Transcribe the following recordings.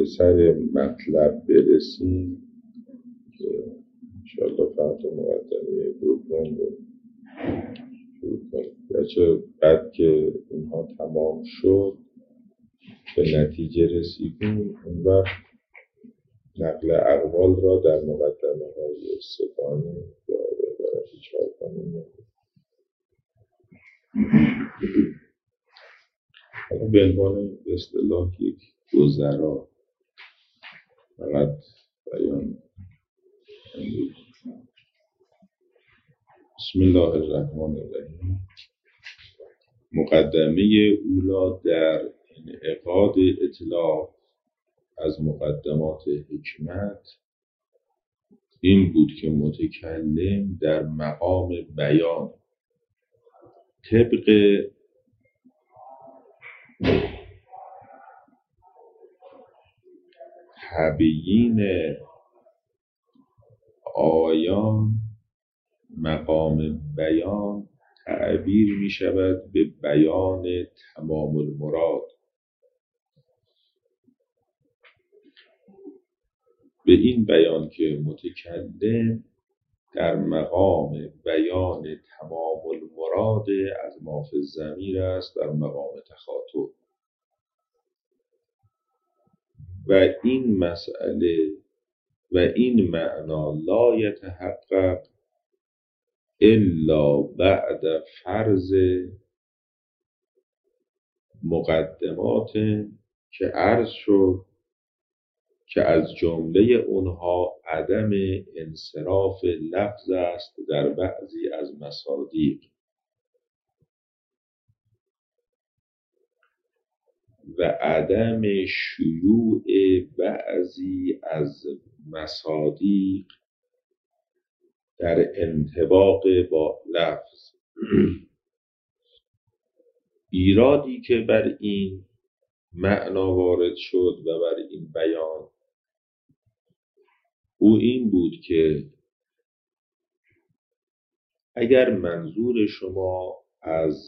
به سر مطلب برسیم که انشاءالله فردا مقدمه دوم رو شروع کنیم. گرچه بعد که اینها تمام شد به نتیجه رسیدیم، اون وقت نقل اقوال را در مقدمه های سگانه یا به عبارت چهارگانه به عنوان اصطلاح یک گذرا فقط بیان. بسم الله الرحمن الرحیم. مقدمه اولا در انعقاد اطلاق از مقدمات حکمت این بود که متکلم در مقام بیان طبق تبیین آیان مقام بیان تعبیر می شود به بیان تمام المراد. به این بیان که متکلم در مقام بیان تمام المراد از ما فی الضمیر است در مقام تخاطب و این مسئله و این معنا لا یتحقق الا بعد فرض مقدمات که عرض شد که از جمله اونها عدم انصراف لفظ است در بعضی از مصادیق و عدم شیوع بعضی از مصادیق در انطباق با لفظ. ایرادی که بر این معنا وارد شد و بر این بیان او این بود که اگر منظور شما از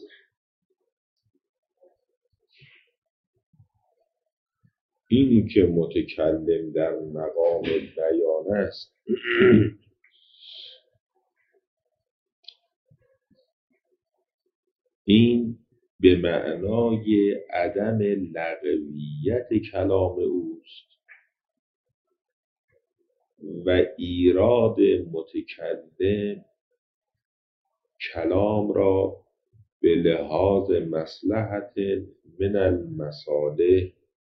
اینی که متکلم در مقام بیان است این به معنای عدم لغویت کلام اوست و ایراد متکلم کلام را به لحاظ مصلحت من المصالح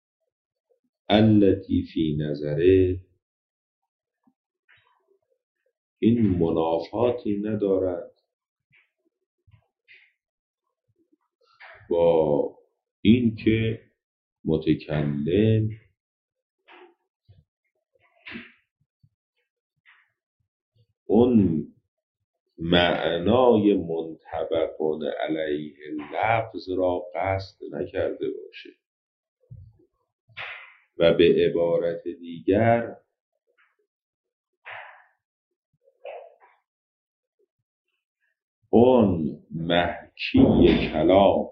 التي فی نظره این منافاتی ندارد با این که متکلم اون معنای منطبق علیه لفظ را قصد نکرده باشه و به عبارت دیگر اون محکی کلام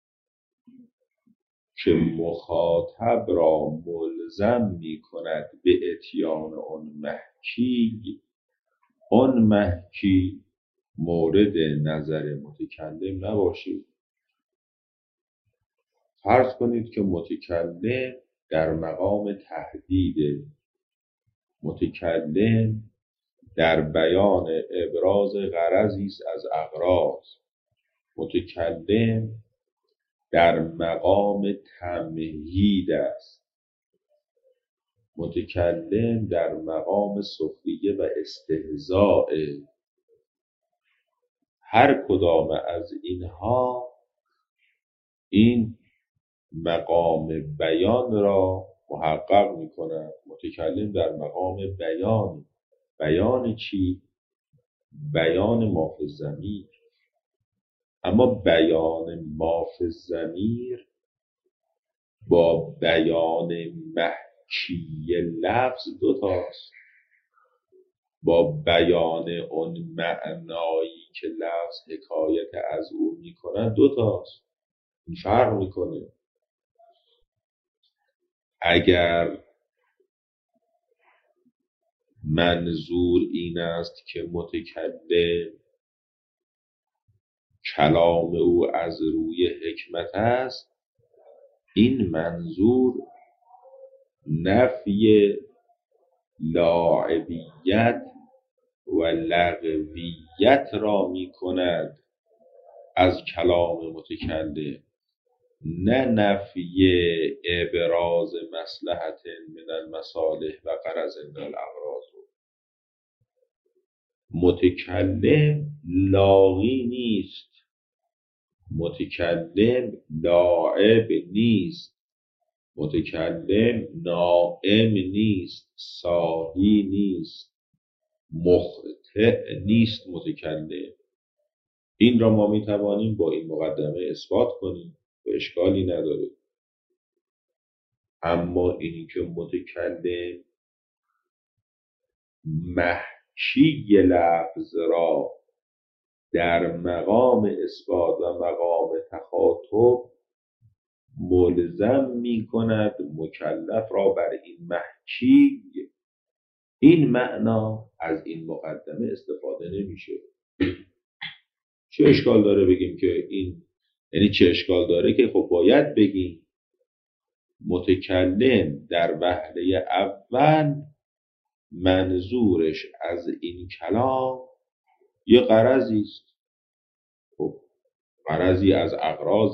که مخاطب را ملزم می کند به اتیان اون محکی مورد نظر متکلم نباشید. فرض کنید که متکلم در مقام تهدید، متکلم در بیان ابراز غرضی است از اغراض، متکلم در مقام تمهید است، متکلم در مقام سخریه و استهزاء. هر کدام از اینها این مقام بیان را محقق می کند. متکلم در مقام بیان چی؟ بیان ما فی الضمیر. اما بیان ما فی الضمیر با بیان محکی لفظ دوتاست، با بیان اون معنایی که لفظ حکایت از او می کند دوتاست. این فرق می کنه. اگر منظور این است که متکلم کلام او از روی حکمت است، این منظور نفی لاعبیت و لغویت را می کند از کلام متکلم، نه نفی ابراز مصلحت من المصالح و غرض من الاغراض. متکلم لاغی نیست، متکلم لاعب نیست، متکلم نائم نیست، ساهی نیست، مخطئ نیست متکلم. این را ما می توانیم با این مقدمه اثبات کنیم و اشکالی نداره. اما اینی که متکلم محشی لفظ را در مقام اثبات و مقام تخاطب ملزم می کند مکلف را بر این محشی، این معنا از این مقدمه استفاده نمیشه. چه اشکال داره بگیم که این، یعنی چه اشکال داره که خب باید بگیم متکلم در وهله اول منظورش از این کلام یه غرضی است، خب غرضی از اغراض،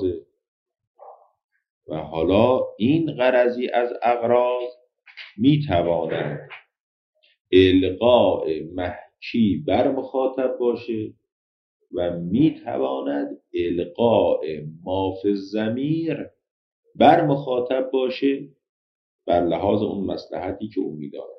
و حالا این غرضی از اغراض میتواند القاء محکی بر مخاطب باشه و میتواند القاء ما فی الضمیر بر مخاطب باشه بر لحاظ اون مصلحتی که او میداند.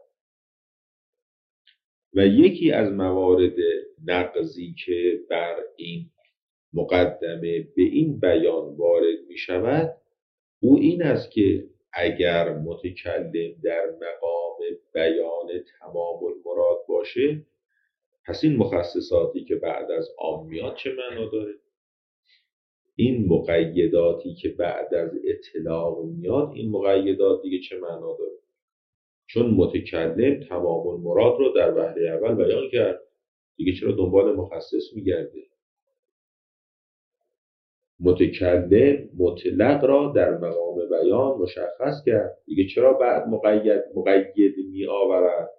و یکی از موارد نقضی که بر این مقدمه به این بیان وارد می شود او این است که اگر متکلم در مقام بیان تمام المراد باشه، پس این مخصصاتی که بعد از عام میاد چه معنا داره؟ این مقیداتی که بعد از اطلاق میاد، این مقیدات دیگه چه معنا داره؟ چون متکلم تمام المراد رو در وهله اول بیان کرد، دیگه چرا دنبال مخصص میگرده؟ متکلم مطلق را در مقام بیان مشخص کرد، دیگه چرا بعد مقید می آورد؟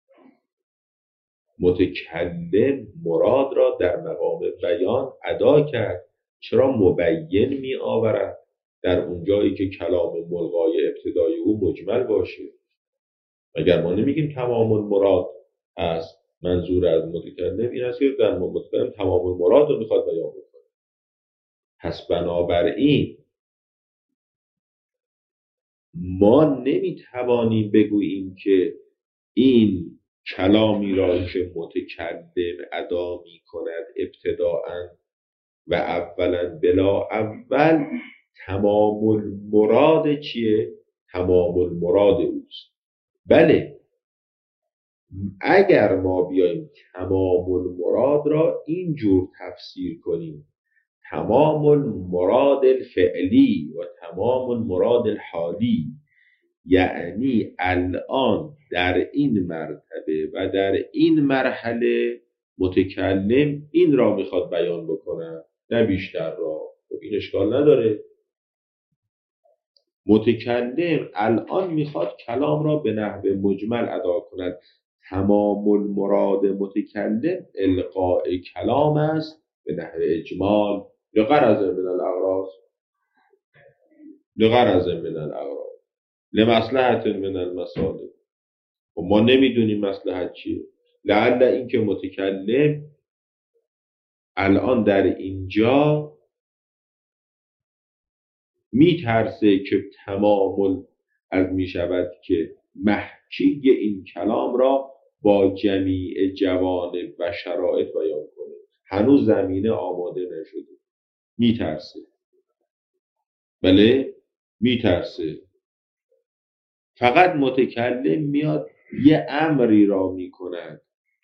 متکلم مراد را در مقام بیان ادا کرد، چرا مبین می آورد در اون جایی که کلام ملغای ابتدای او مجمل باشه؟ اگر ما نمیگیم تمام المراد است، منظور از متکلم این است که در متکلم تمام المراد رو میخواد بیان کنه. پس بنابراین ما نمیتوانیم بگوییم که این کلامی را که متکلم ادا می کند ابتداءً و اولا بلا اول تمام المراد چیه؟ تمام المراد اوست. بله، اگر ما بیاییم تمام المراد را اینجور تفسیر کنیم، تمام المراد الفعلی و تمام المراد الحالی، یعنی الان در این مرتبه و در این مرحله متکلم این را میخواد بیان بکنه نه بیشتر را، خب این اشکال نداره. متکلم الان میخواد کلام را به نحو مجمل ادا کند، تمام المراد متکلم القاء کلام است به نحو اجمال لغرض من الاغراض، لغرض من الاغراض لمصلحت من المصالح. و ما نمیدونیم مصلحت چیه، لعل این که متکلم الان در اینجا میترسه که تمام از میشود که محکی این کلام را با جمیع جوانب و شرایط بیان کنه، هنوز زمینه آماده نشده، میترسه. بله میترسه. فقط متکلم میاد یه امری را میکند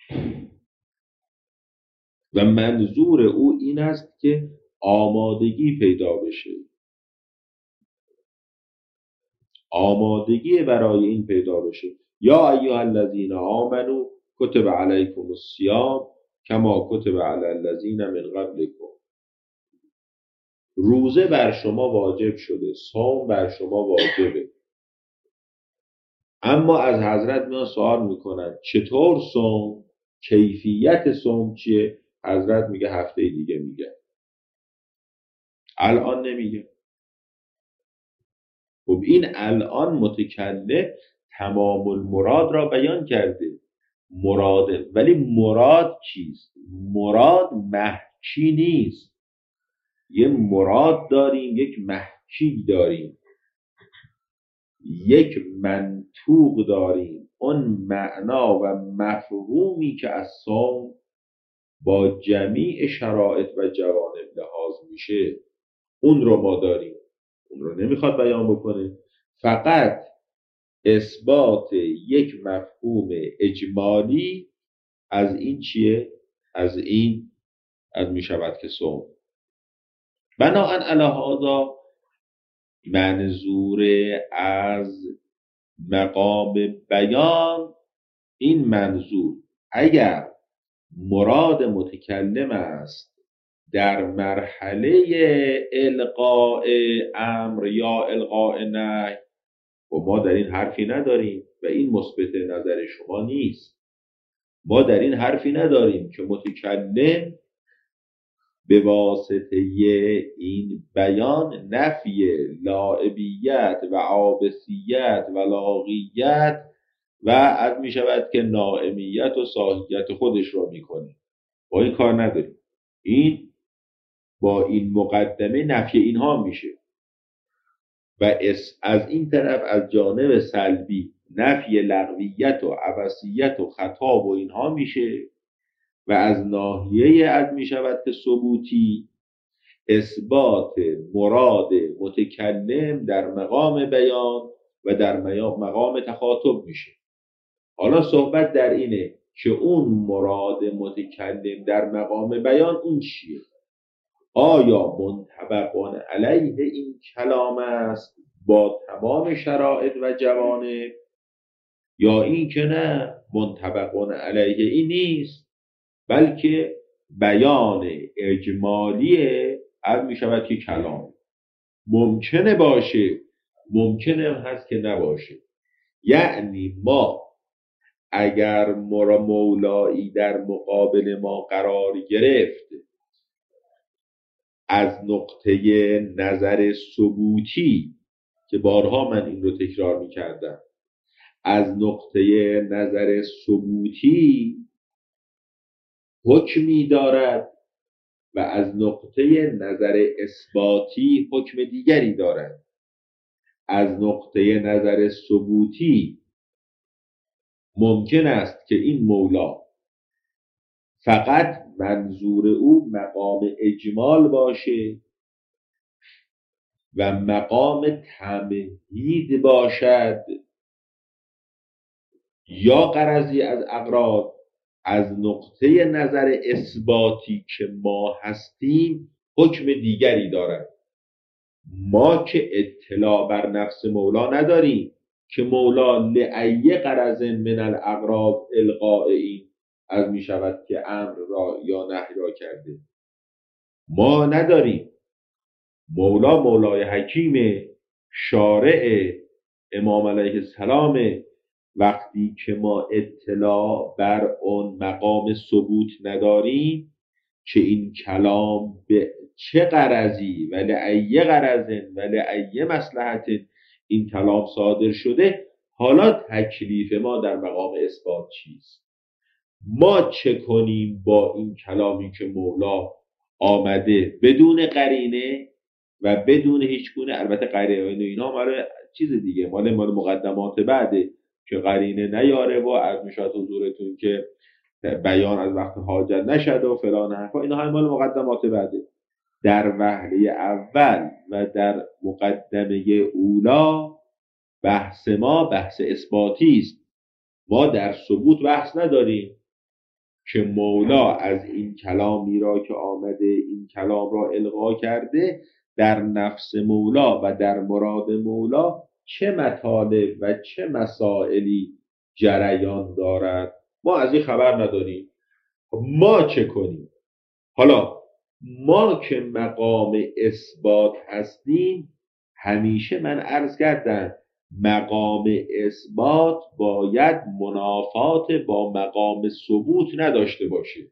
و منظور او این است که آمادگی پیدا بشه، آمادگی برای این پیدا بشه. یا ایها الذین آمنوا کتب علیکم الصیام کما کتب علی الذین من قبلکم. روزه بر شما واجب شده، صوم بر شما واجبه. اما از حضرت میان سوال میکنن چطور صوم؟ کیفیت صوم چیه؟ حضرت میگه هفته دیگه میگه، الان نمیگه. خب این الان متکلم تمام المراد را بیان کرده، مراده، ولی مراد چیست؟ مراد محکی نیست. یه مراد داریم، یک محکی داریم، یک منطوق داریم. اون معنا و مفهومی که از صوم با جمیع شرایط و جوانب لحاظ میشه، اون رو ما داریم. اون رو نمیخواد بیان بکنه، فقط اثبات یک مفهوم اجمالی از این چیه؟ از این از میشود که صوم. بناهن علی هذا منظور از مقام بیان، این منظور اگر مراد متکلم است در مرحله القاء امر یا القاء نهی، و ما در این حرفی نداریم و این مثبت نظر شما نیست. ما در این حرفی نداریم که متکلم به واسطه این بیان نفی لاعبیت و عابسیت و لاغیت و از می شود که ناعمیت و ساهیت خودش را میکنه. با این کار نداریم. این با این مقدمه نفی اینها میشه و از این طرف از جانب سلبی نفی لغویت و عبثیت و خطاب و اینها میشه و از ناحیه از می شود که ثبوتی اثبات مراد متکلم در مقام بیان و در مقام تخاطب میشه. حالا صحبت در اینه که اون مراد متکلم در مقام بیان اون چیه؟ آیا منطبق علیه این کلام است با تمام شرایط و جوانب، یا این که نه منطبق علیه این نیست بلکه بیان اجمالیه از می شود که کلام ممکنه باشه، ممکنه هست که نباشه. یعنی ما اگر مولایی در مقابل ما قرار گرفت از نقطه نظر ثبوتی، که بارها من این رو تکرار می کردم، از نقطه نظر ثبوتی حکمی دارد و از نقطه نظر اثباتی حکم دیگری دارد. از نقطه نظر ثبوتی ممکن است که این مولا فقط منظور او مقام اجمال باشه و مقام تمهید باشد، یا غرضی از اغراض از نقطه نظر اثباتی که ما هستیم حکم دیگری دارد. ما که اطلاع بر نفس مولا نداریم که مولا لأی غرض من الاغراض القاء این از می شود که امر را یا نهی را کرده. ما نداریم. مولا مولای حکیم شارع امام علیه السلام. وقتی که ما اطلاع بر اون مقام ثبوت نداریم که این کلام به چه غرضی و لأی غرض و لأی مصلحت این کلام صادر شده، حالا تکلیف ما در مقام اثبات چیست؟ ما چه کنیم با این کلامی که مولا آمده بدون قرینه و بدون هیچ گونه، البته قرینه اینا مال چیز دیگه، مال مقدمات بعده که قرینه نیاره و از میشات حضورتون که بیان از وقت حاجت نشد و فلان حرفا، اینا همه مال مقدمات بعده. در وهله اول و در مقدمه اولا بحث ما بحث اثباتی است. ما در ثبوت بحث نداریم که مولا از این کلامی را که آمده این کلام را القا کرده در نفس مولا و در مراد مولا چه مطالب و چه مسائلی جریان دارد، ما از این خبر نداریم. ما چه کنیم؟ حالا ما که مقام اثبات هستیم، همیشه من عرض کردم مقام اثبات باید منافات با مقام ثبوت نداشته باشه.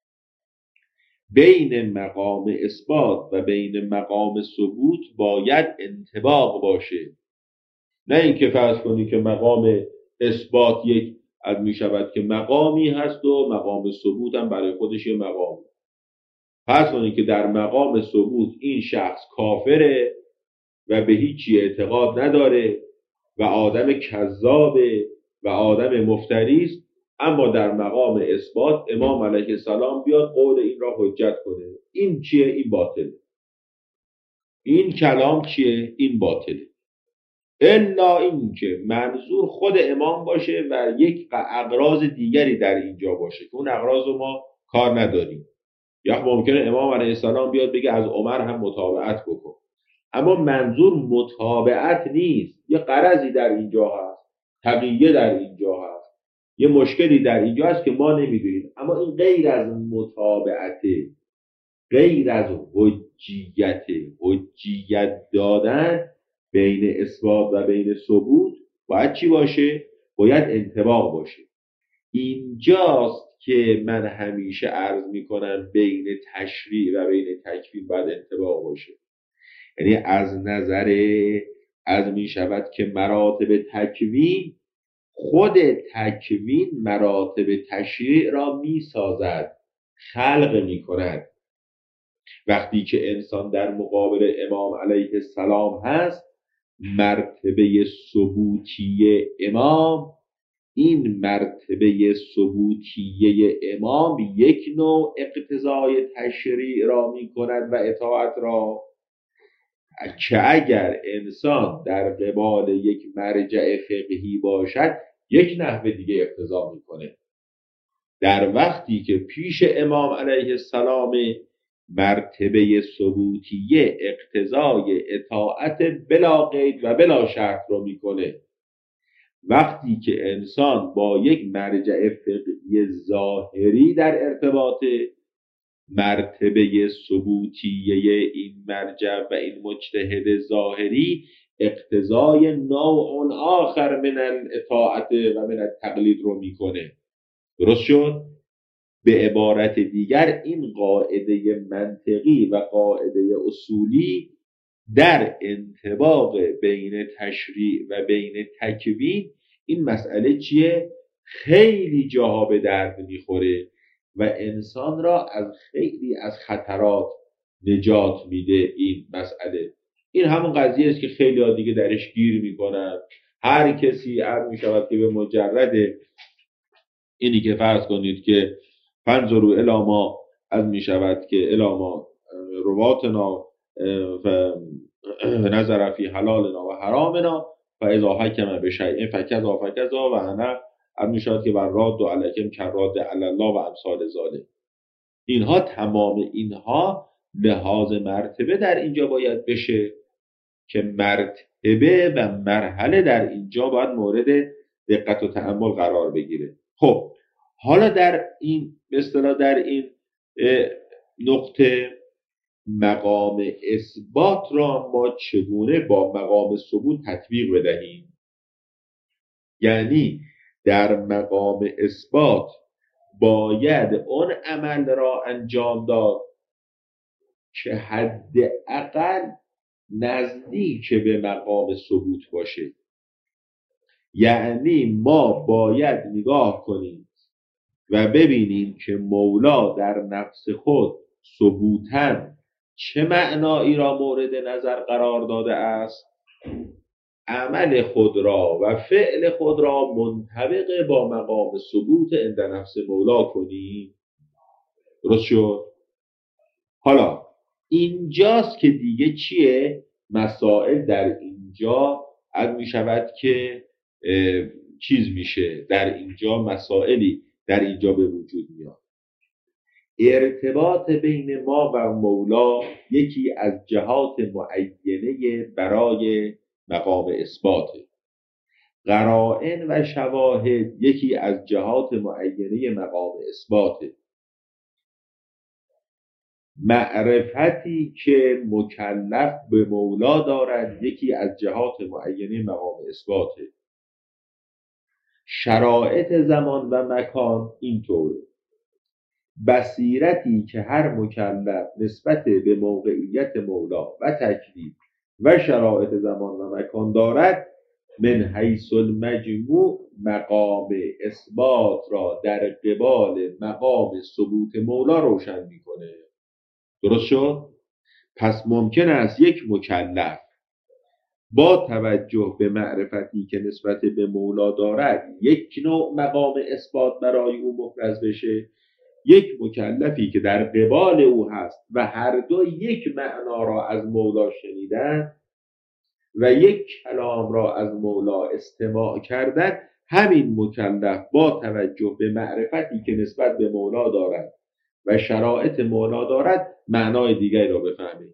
بین مقام اثبات و بین مقام ثبوت باید انطباق باشه. نه اینکه فرض کنی که مقام اثبات یک از می شود که مقامی هست و مقام ثبوت هم برای خودش یه مقام. فرض کنی که در مقام ثبوت این شخص کافره و به هیچی اعتقاد نداره و آدم کذابه و آدم مفتری است، اما در مقام اثبات امام علیه السلام بیاد قول این را حجت کنه. این چیه؟ این باطله. این کلام چیه؟ این باطله. الا اینکه منظور خود امام باشه و یک اغراض دیگری در اینجا باشه که اون اغراض رو ما کار نداریم. یا ممکنه امام علیه السلام بیاد بگه از عمر هم متابعت بکن، اما منظور متابعت نیست. یه غرضی در اینجا هست، تقیه در اینجا هست، یه مشکلی در اینجا هست که ما نمیدونیم. اما این غیر از متابعته، غیر از حجیت دادن بین اثبات و بین ثبوت باید چی باشه؟ باید انطباق باشه. اینجاست که من همیشه عرض میکنم بین تشریع و بین تکوین باید انطباق باشه. یعنی از نظر از می شود که مراتب تکوین، خود تکوین مراتب تشریع را می سازد، خلق می کند. وقتی که انسان در مقابل امام علیه السلام هست، مرتبه ثبوتی امام، این مرتبه ثبوتیه امام یک نوع اقتضای تشریع را می کند و اطاعت را، که اگر انسان در قبال یک مرجع فقهی باشد یک نحو دیگه اقتضا میکنه. در وقتی که پیش امام علیه السلام، مرتبه ثبوتیه اقتضای اطاعت بلا قید و بلا شرط رو میکنه. وقتی که انسان با یک مرجع فقهی ظاهری در ارتباط، مرتبه ثبوتیه این مرجع و این مجتهد ظاهری اقتضای نوع آخر من الاطاعت و من التقلید رو میکنه. درست شد؟ به عبارت دیگر این قاعده منطقی و قاعده اصولی در انطباق بین تشریع و بین تکوین، این مسئله چیه؟ خیلی جاها به درد میخوره و انسان را از خیلی از خطرات نجات میده. این مسئله، این همون قضیه است که خیلی ها دیگه درش گیر میکنن. هر کسی عرض میشود که به مجرد اینی که فرض کنید که فانظروا الی ما از میشود که الی ما رواتنا نظر فی حلالنا و حرامنا فاذا حکم بشیء فکذا و انا از میشود که بر راد و علیکم کراد علی الله و امثال ذالک. اینها تمام اینها لحاظ مرتبه در اینجا باید بشه که مرتبه و مرحله در اینجا باید مورد دقت و تأمل قرار بگیره. خب حالا در این به اصطلاح در این نقطه مقام اثبات را ما چگونه با مقام ثبوت تطبیق بدهیم؟ یعنی در مقام اثبات باید اون عمل را انجام داد که حداقل نزدیک به مقام ثبوت باشه. یعنی ما باید نگاه کنیم و ببینیم که مولا در نفس خود ثبوتاً چه معنایی را مورد نظر قرار داده است، عمل خود را و فعل خود را منطبق با مقام ثبوت عند نفس مولا کنیم. درست شد؟ حالا اینجاست که دیگه چیه؟ مسائل در اینجا از می شود که چیز میشه، در اینجا مسائلی در اینجا به وجود میاد. ارتباط بین ما و مولا یکی از جهات معینه برای مقام اثباته. قرائن و شواهد یکی از جهات معینه مقام اثباته. معرفتی که مکلف به مولا دارد یکی از جهات معینه مقام اثباته. شرایط زمان و مکان اینطوره. بصیرتی که هر مکلف نسبت به موقعیت مولا و تکلیف و شرایط زمان و مکان دارد، من حیث المجموع مقام اثبات را در قبال مقام ثبوت مولا روشن میکنه. درست شد؟ پس ممکن است یک مکلف با توجه به معرفتی که نسبت به مولا دارد یک نوع مقام اثبات برای او مفرز بشه، یک مکلفی که در قبال او هست و هر دو یک معنا را از مولا شنیدن و یک کلام را از مولا استماع کردن، همین مکلف با توجه به معرفتی که نسبت به مولا دارد و شرایط مولا دارد معنای دیگری را بفهمید.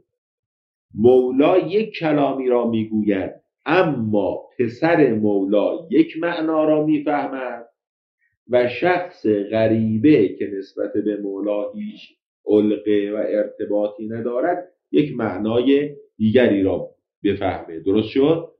مولا یک کلامی را میگوید اما پسر مولا یک معنا را میفهمد و شخص غریبه که نسبت به مولا هیچ علقه و ارتباطی ندارد یک معنای دیگری را بفهمه. درست شد؟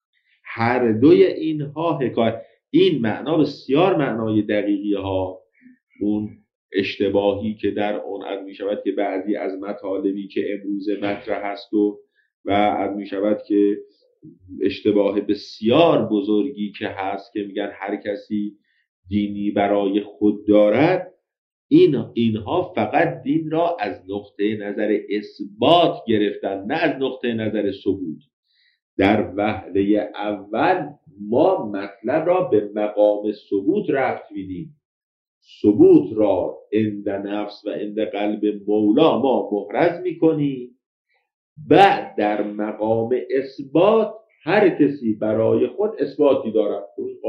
هر دوی اینها حکایت، این معنا بسیار معنای دقیقی ها. اون اشتباهی که در اون عد می شود که بعضی از مطالبی که امروز مطرح هست و عد می شود که اشتباه بسیار بزرگی که هست که میگن هر کسی دینی برای خود دارد، اینها فقط دین را از نقطه نظر اثبات گرفتن، نه از نقطه نظر ثبوت. در وهله اول ما مطلب را به مقام ثبوت رفت میدیم. ثبوت را عند نفس و عند قلب مولا ما محرز میکنیم. بعد در مقام اثبات هر کسی برای خود اثباتی دارد.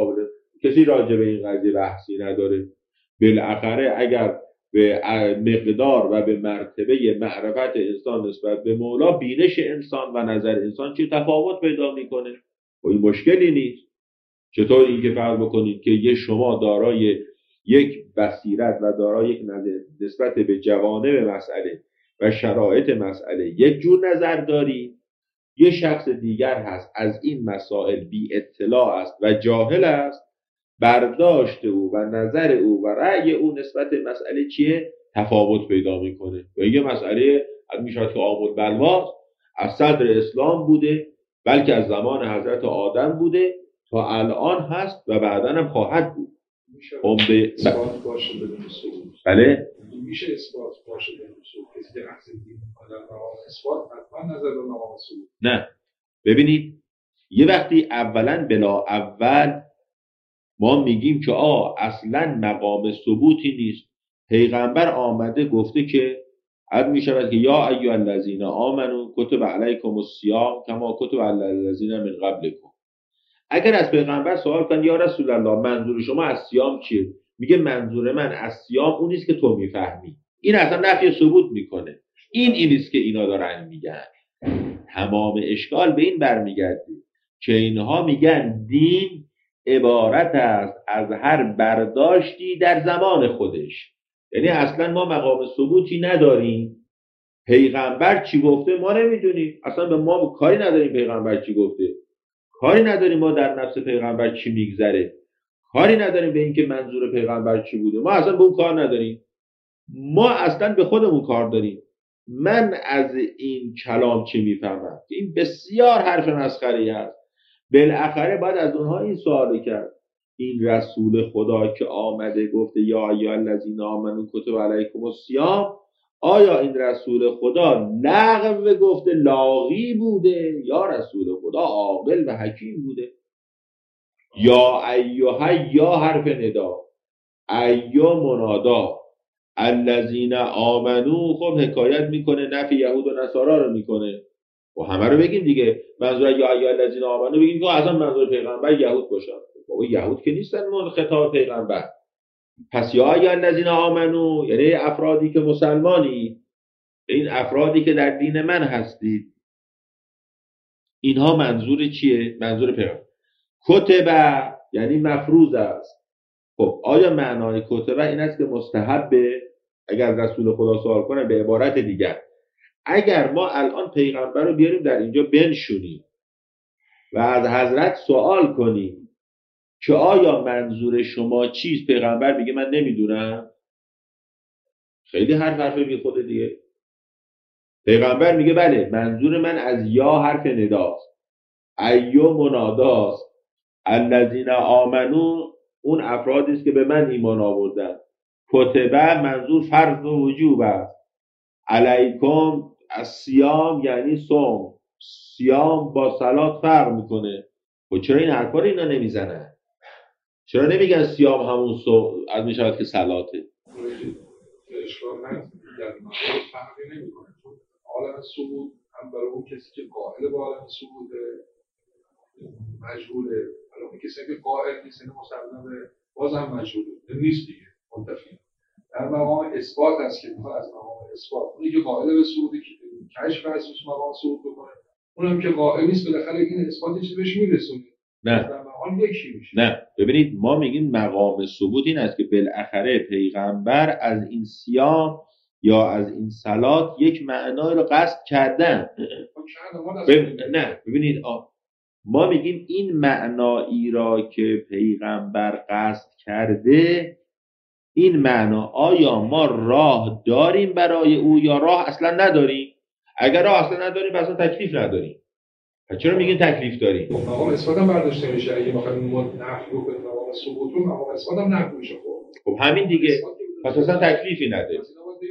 کسی راجع به این قضیه بحثی نداره. بالاخره اگر به مقدار و به مرتبه معرفت انسان نسبت به مولا بینش انسان و نظر انسان چه تفاوت پیدا میکنه؟ و این مشکلی نیست. چطور این که فرض بکنید که یه شما دارای یک بصیرت و دارای یک نظر نسبت به جوانب مسئله و شرایط مسئله یک جور نظر داری، یه شخص دیگر هست از این مسائل بی اطلاع است و جاهل است، برداشت او و نظر او و رأی او نسبت به مسئله چیه؟ تفاوت پیدا میکنه. و یه مسئله میشود که آمون بلواست از صدر اسلام بوده، بلکه از زمان حضرت آدم بوده تا الان هست و بعداً هم خواهد بود. میشه اثبات باشه بدون ثبوت. بله؟ میشه اثبات باشه بدون ثبوت. کسی که بحث دین در مقام اثبات حتما نظر به مقام ثبوت. نه. ببینید یه وقتی اولاً بلا اول ما میگیم که اصلاً مقام ثبوتی نیست. پیغمبر آمده گفته که عد میشود که یا ایها الذین آمنوا کتب علیکم الصیام کما کتب علی الذین من قبلکم. اگر از پیغمبر سوال کن یا رسول الله منظور شما از صیام چیه؟ میگه منظور من از صیام اون نیست که تو میفهمی. این اصلا نفی ثبوت میکنه. این نیست که اینا دارن میگن. تمام اشکال به این برمیگرده که اینها میگن دین عبارت است از هر برداشتی در زمان خودش. یعنی اصلا ما مقام ثبوتی نداریم. پیغمبر چی گفته ما نمیدونیم. اصلا به ما کاری نداریم پیغمبر چی گفته. کاری نداریم ما در نفس پیغمبر چی میگذره. کاری نداریم به اینکه منظور پیغمبر چی بوده. ما اصلا به اون کار نداریم. ما اصلا به خودمون کار داریم. من از این کلام چی میفهمم؟ این بسیار حرف مسخره‌ای است. بالاخره باید از اونها این سوال کرد. این رسول خدا که آمده گفته یا ایها الذین آمنوا کتب علیکم الصیام، آیا این رسول خدا لغو گفته لاغی بوده یا رسول خدا عاقل و حکیم بوده؟ یا ایها یا حرف ندا، ایها منادا، الذین آمنو خب حکایت میکنه نفی یهود و نصارا رو میکنه و همه رو بگیم دیگه. منظور یا ایها الذین آمنو بگیم که اصلا منظور پیغمبر یهود باشه. بابا یهود که نیستن من خطاب پیغمبر. پس یا ایها الذین آمنو یعنی افرادی که مسلمانی، این افرادی که در دین من هستید، اینها منظور چیه؟ منظور پیغمبر. کتبه یعنی مفروض است. خب آیا معنای کتبه این است که مستحبه؟ اگر رسول خدا سوال کنه به عبارت دیگر، اگر ما الان پیغمبر رو بیاریم در اینجا بنشونیم و از حضرت سوال کنیم که آیا منظور شما چیست، پیغمبر میگه من نمیدونم، خیلی حرف بی خود دیگه. پیغمبر میگه بله منظور من از یا حرف نداست، ایو مناداست، الذین آمنو اون افرادی است که به من ایمان آوردن، کتبه منظور فرض و وجوب است، علیکم الصیام یعنی صوم، صیام با صلات فرق میکنه. و چرا این حرفا رو اینا نمیزنن؟ چرا نمیگن صیام همون از میشود که صلاته؟ اشکال نداره در مقام فرقی نمیکنه، چون عالم ثبوت هم برای اون کسی که قائل به عالم ثبوت مجهوله، برای اون کسی که قائل نیست مسلمه باز هم مجهوله نیست دیگه، منتفی. در مقام اثبات است که میخواد از مقام اثبات اونی که قائل به ثبوت کشف اسمش مقام ثبوت بکنه، اونم که قائل نیست بالاخره این اثبات چیزی بهش میرسونه. نه در مقام یکی میشه. نه ببینید ما میگیم مقام ثبوت این است که بالاخره پیغمبر از این صیام یا از این صلات یک معنای رو قصد کردن. نه ببینید ما میگیم این معنایی را که پیغمبر قصد کرده، این معنا آیا ما راه داریم برای او یا راه اصلا نداریم؟ اگر راه اصلا نداریم اصلا تکلیف نداریم. چرا میگین تکلیف داریم؟ خب مقام اثبات هم برداشته میشه، اگه بخوایم نفی رو کنیم مقام ثبوت رو مقام اثبات هم نفی میشه. خب همین دیگه، پس اصلا تکلیفی نداره.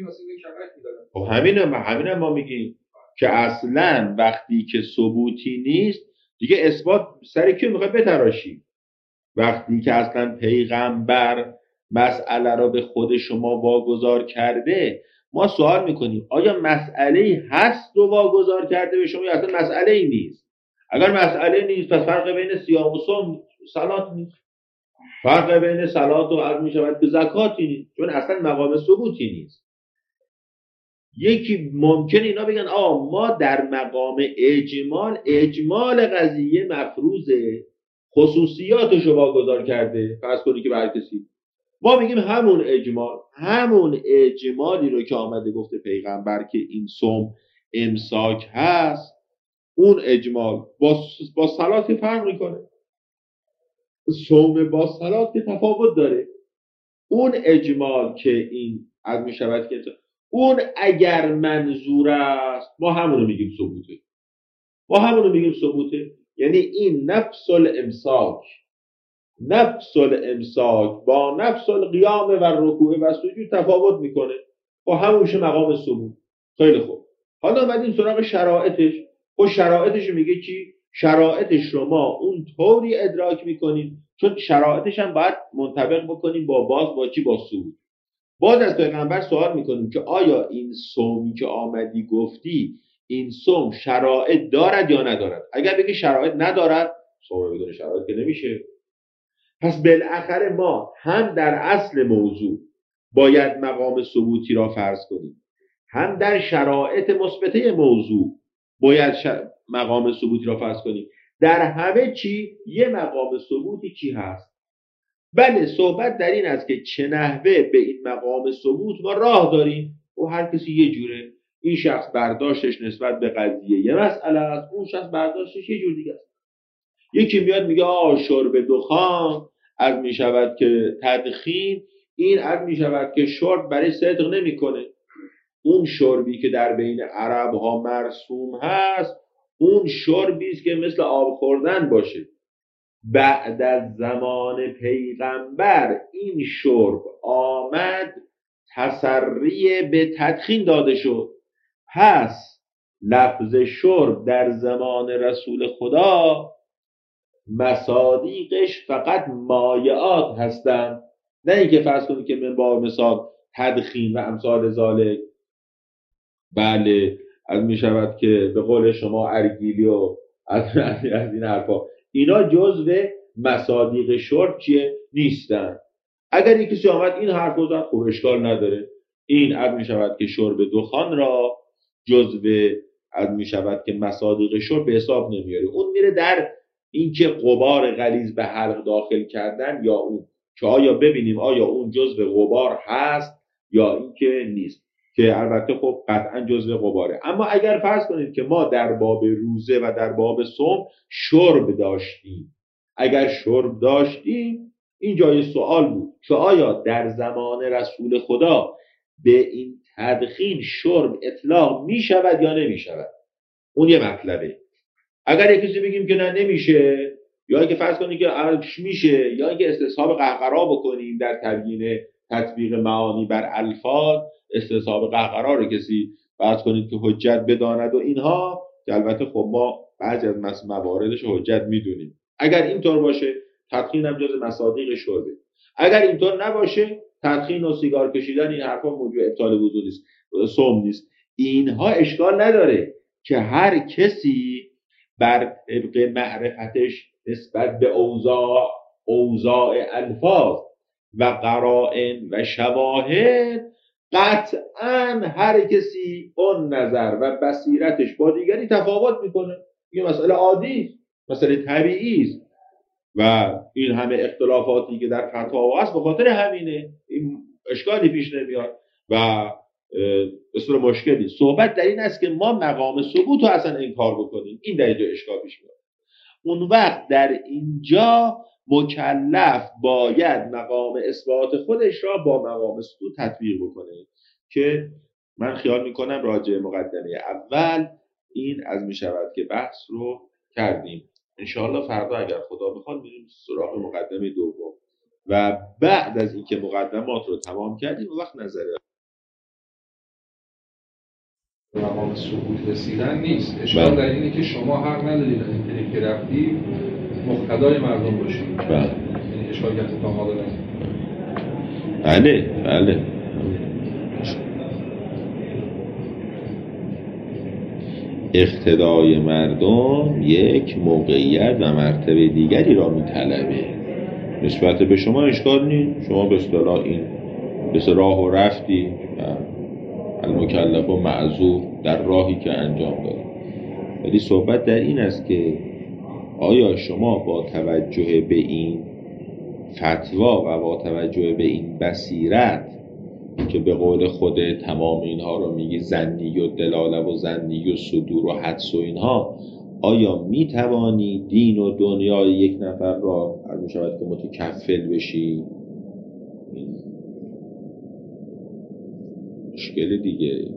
خب همین ما میگیم که اصلا وقتی که ثبوتی نیست دیگه اثبات سر کی میخواد بتراشی؟ وقتی که اصلا پیغمبر مسئله را به خود شما واگذار کرده، ما سوال میکنیم آیا مسئله هست رو واگذار کرده به شما یا اصلا مسئله ای نیست؟ اگر مسئله نیست پس فرق بین صیام و صوم صلات نیست، فرق بین صلات و عرض میشود که زکاتی نیست، چون اصلا مقام ثبوتی نیست. یکی ممکنه اینا بگن ما در مقام اجمال قضیه مفروضه، خصوصیاتش رو واگذار کرده، فرض کنی که بر کسی، ما میگیم همون اجمالی رو که آمده گفته پیغمبر که این صوم امساک هست، اون اجمال با صلات فرق میکنه. صوم با صلات که تفاوت داره. اون اجمال که این از میشود که اون اگر منظور است ما همونو میگیم ثبوته. یعنی این نفس الامساک با نفس القیام و رکوع و سجود تفاوت میکنه، با همونش مقام ثبوت. خیلی خوب، حالا اومدیم سراغ شرایطش. شرایطش میگه چی؟ شرایطش رو ما اون طوری ادراک میکنیم، چون شرایطش هم باید منطبق بکنیم با ثبوت. باز از پیغمبر سوال میکنیم که آیا این صومی که آمدی گفتی این صوم شرایط دارد یا ندارد؟ اگر بگی شرایط ندارد، صوم بدون شرایط که نمیشه. پس بالاخره ما هم در اصل موضوع باید مقام ثبوتی را فرض کنیم، هم در شرایط مثبته موضوع باید مقام ثبوتی را فرض کنیم. در همه چی یه مقام ثبوتی چی هست؟ بله، صحبت در این است که چه نحوه به این مقام ثبوت ما راه داریم و هر کسی یه جوره. این شخص برداشتش نسبت به قضیه یه مسئله است، اون شخص برداشتش یه جور دیگه است. یکی میاد میگه شرب دخان از میشود که تدخین، این از میشود که شرب برای صدق نمیکنه. اون شربی که در بین عرب ها مرسوم هست اون شربی است که مثل آب خوردن باشه. بعد از زمان پیغمبر این شرب آمد تسری به تدخین داده شد. پس لفظ شرب در زمان رسول خدا مصادیقش فقط مایعات هستند، نه اینکه فرض کنید که من با مثال تدخین و امثال ذالک. بله از می شود که به قول شما ارگیلی و از این حرفا، اینا جزو مصادیق شرب نیستن. اگر کسی آمد این حرف رو زد خب اشکال نداره، این از می شود که شرب دخان را جزو از می شود که مصادیق شرب به حساب نمیاره، اون میره در اینکه غبار غلیظ به حلق داخل کردن یا اون که آیا ببینیم آیا اون جزء غبار هست یا اینکه نیست، که البته خب قطعا جزء غباره. اما اگر فرض کنید که ما در باب روزه و در باب صوم شرب داشتیم، اگر شرب داشتیم این جای سوال بود که آیا در زمان رسول خدا به این تدخین شرب اطلاق می شود یا نمی شود. اون یه مطلبه. اگر یک کسی بگیم که نه نمیشه، یا اینکه فرض کنید که میشه، یا اینکه استصحاب قهقرا بکنیم در تبیین تطبیق معانی بر الفاظ، استصحاب قهقرا رو کسی فرض کنید که حجت بداند و اینها، که البته خب ما بعضی از مواردش حجت میدونیم. اگر اینطور باشه تدخین هم جز مصادیق شربه. اگر اینطور نباشه تدخین و سیگار کشیدن این حرفا موجب ابطال وضو نیست، صوم نیست. اینها اشکال نداره که هر کسی بر طبق معرفتش نسبت به اوضاع الفاظ و قرائن و شواهد قطعا هر کسی اون نظر و بصیرتش با دیگری تفاوت میکنه. یه مسئله عادی، مسئله طبیعی است و این همه اختلافاتی که در فتاوا هست به خاطر همینه. این اشکالی پیش نمیاد و اصلا مشکلی. صحبت در این است که ما مقام ثبوت رو اصلا انکار بکنیم، این در اینجا اشکال پیش میاد. اون وقت در اینجا مکلف باید مقام اثبات خودش را با مقام ثبوت تطبیق بکنه، که من خیال میکنم راجع مقدمه اول این از میشود که بحث رو کردیم. انشاءالله فردا اگر خدا بخواد میریم سراغ مقدمه دوم و بعد از اینکه مقدمات رو تمام کردیم وقت نظره مقام ثبوت رسیدن نیست. اشکال در اینه که شما حق ندارید از اینکه که رفتید مقتدای مردم باشید. یعنی اشکالیت تا ما دارید. بله اقتدای مردم یک موقعیت و مرتبه دیگری را میطلبه. نسبت به شما اشکال نیست، شما به اصطلاح این به راه و رفتی المکلف و معذور در راهی که انجام دادی. ولی صحبت در این است که آیا شما با توجه به این فتوا و با توجه به این بصیرت که به قول خود تمام اینها رو میگی ظنی و دلاله و ظنی و صدور و حدس و اینها، آیا میتوانی دین و دنیای یک نفر را از میشود که متکفل بشی؟ مشکل دیگه.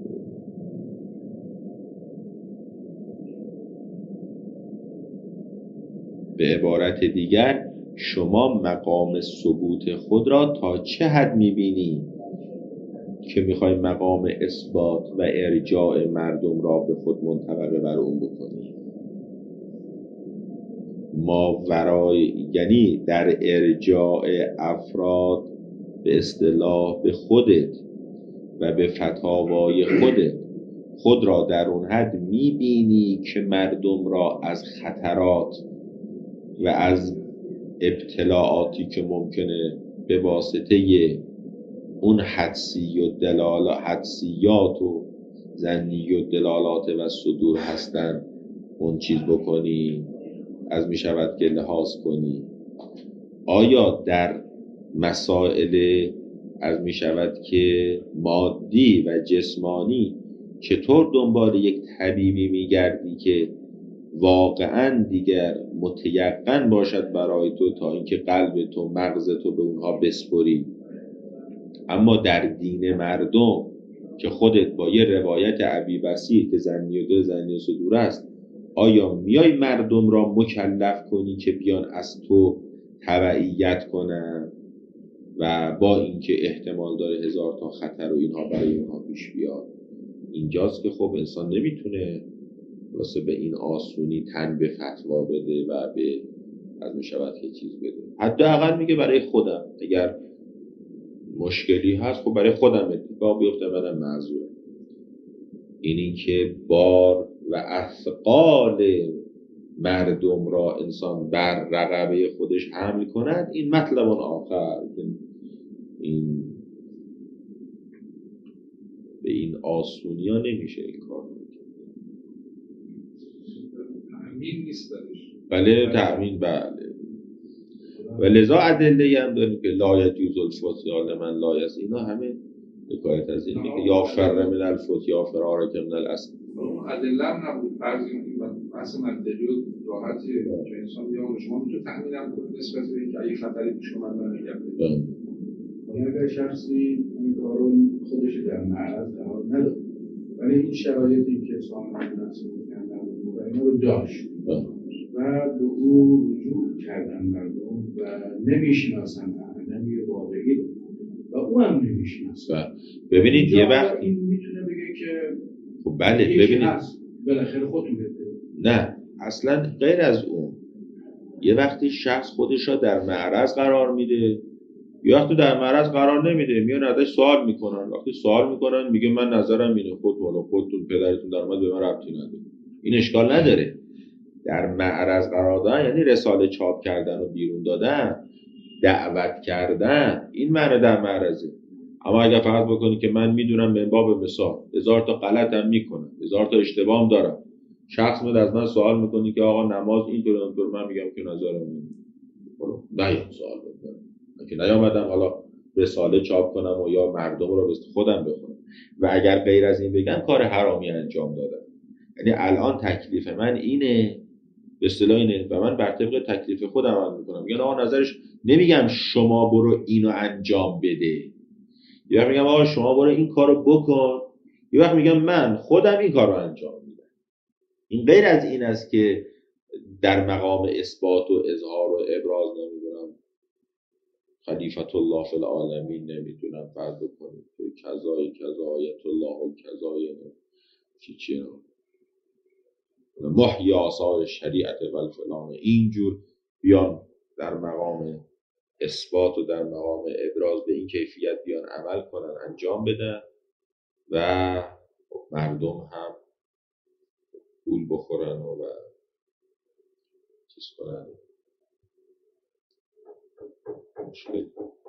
به عبارت دیگر شما مقام ثبوت خود را تا چه حد میبینی که میخوای مقام اثبات و ارجاع مردم را به خود منطبقه بر اون بکنی؟ ما یعنی در ارجاع افراد به اصطلاح به خودت و به فتاوای خودت خود را در اون حد میبینی که مردم را از خطرات و از ابتلاعاتی که ممکنه به واسطه اون حدسیات و ظنی و دلالات و صدور هستن اون چیز بکنی، از می شود که لحاظ کنی. آیا در مسائل از می شود که مادی و جسمانی چطور دنبال یک طبیبی می گردی که واقعا دیگر متیقن باشد برای تو تا اینکه قلب تو مغز تو به اونها بسپری؟ اما در دین مردم که خودت با یه روایت ابی بصیر که ظنی و صدور است، آیا میای مردم را مکلف کنی که بیان از تو تبعیت کنن و با اینکه احتمال داره 1000 تا خطر و اینها برای اونها پیش بیاد؟ اینجاست که خب انسان نمیتونه واسه به این آسونی تن به فتوا بده و به از میشود که چیز بده. حداقل میگه برای خودم اگر مشکلی هست خب برای خودم اتفاق بیفته منم معذورم. اینی که بار و اثقال مردم را انسان بر رقبه خودش حمل کند، این مطلب آخر، این به این آسونی ها نمیشه این کار تأمین نیست درش. بله تأمین بله. و لذا ادله هم داریم که لا یجوز الفتیا لمن لا یس، اینا همه حکایت از اینه که یا فر من الفتیا فرارک من الاسد. ادله هم نبود، فرض این بحث منطقی و راحتی که انسان یا شما میتونه تأمین هم کنید نسبت به اینکه اگه خطری پیش اومد برمیگرده. اگر شخصی این کارو خودش در معرض قرار نداد ولی این شرایطی که سامانه نفس می‌کردن و اینا رو داشت و به او رجوع کردن مردم و نمیشناسن اعلمی واقعی رو و او هم نمیشناسن. ببینید یه وقت این میتونه بگه که خب بله ببینید بالاخره خودتون بده. نه اصلا غیر از اون، یه وقتی شخص خودش را در معرض قرار میده، یا وقتی در معرض قرار نمیده میان ازش سوال میکنن، وقتی سوال میکنن میگه من نظرم اینه، خودتون پدرتون در اومد به من ربطی نداره. این اشکال نداره. در معرض قرار دادن یعنی رساله چاپ کردن و بیرون دادن، دعوت کردن، این معنی در معرضه. اما اگر فقط بکنی که من میدونم به باب مثال 1000 تا غلط هم میکنم، 1000 تا اشتباه هم دارم، شخص میاد از من سوال میکنی که آقا نماز اینطور اونطور، من میگم که نظرم اینه، نه سوال بکنم که نیامدم حالا رساله چاپ کنم و یا مردم رو به خودم بخونم. و اگر غیر از این بگم کار حرامی انجام دادم. یعنی الان تکلیف من اینه، به اصطلاح اینه و من بر طبق تکلیف خودم عمل میکنم. میگن آقا نظرش، نمیگم شما برو اینو انجام بده، یه وقت میگم آقا شما برو این کارو بکن، یه وقت میگم من خودم این کارو انجام میدم. این غیر از این است که در مقام اثبات و اظهار و ابراز نمیدونم خلیفت الله فی العالمین نمیدونم فرض بکنید کذای آیت الله کذای چیه محی آثار شریعت والفلان، اینجور بیان در مقام اثبات و در مقام ابراز به این کیفیت بیان عمل کنن، انجام بدن و مردم هم پول بخورن و چیز کنن. مشکل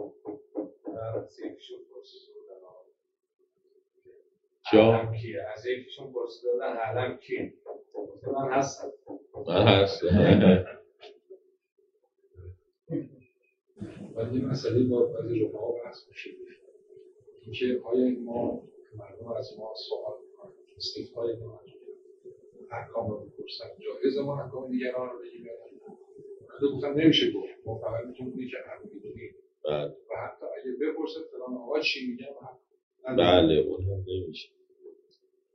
جا از یکیشون پرسیدن علم کیه؟ من هستم. ولی این مسئله با بعضی رفقا بحث میشه اینکه آیا ما مردم از ما سوال میکنن، استیفای ما احکام رو میپرسن، جایز ما احکام دیگران رو بگیم؟ خود گفتم نمیشه گفت، ما فقط میتونیم بگیم که حق میدونیم و حتی اگه بپرسه فلان آقا چی میگه بله اون هم نمیشه.